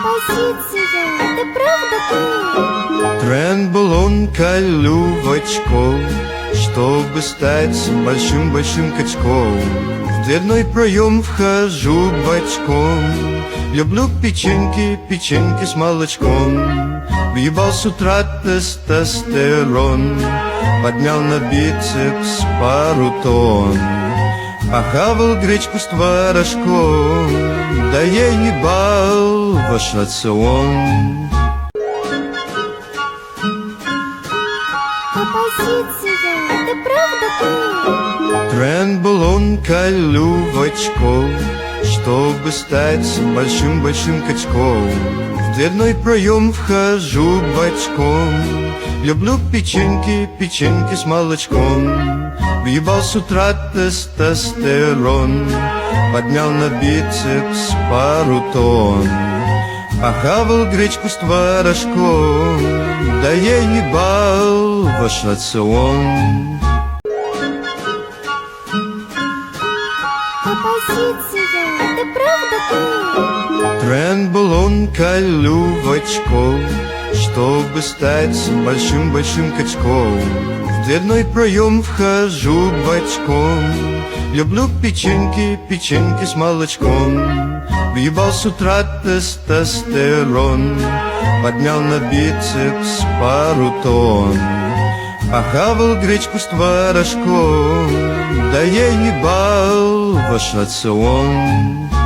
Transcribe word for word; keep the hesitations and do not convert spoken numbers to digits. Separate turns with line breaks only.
Оппозиция, ты правда ты?
Тренд был он колювачков, чтобы стать большим-большим качком. В дверной проем вхожу бочком. Люблю печеньки, печеньки с молочком. Въебал с утра тестостерон, поднял на бицепс пару тонн. Похавал гречку с творожком, да я ебал ваш рацион.
Оппозиция, ты правда ты?
Тренд был он колювачков, чтобы стать большим-большим качком. В дверной проем вхожу бочком. Люблю печеньки, печеньки с молочком. Въебал с утра тестостерон, поднял на бицепс пару тонн. Похавал гречку с творожком, да я ебал ваш рацион.
Оппозиция, ты правда ты?
Тренд был он колювачков, чтобы стать большим-большим качком. В дверной проем вхожу бочком. Люблю печеньки, печеньки с молочком. Въебал с утра тестостерон, поднял на бицепс пару тонн. Похавал гречку с творожком, да я ебал ваш рацион.